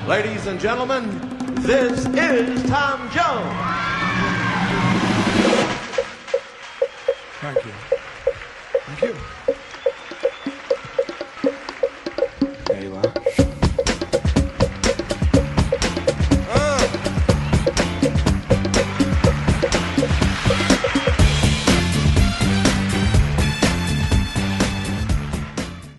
Ladies and gentlemen, this is Tom Jones. Thank you.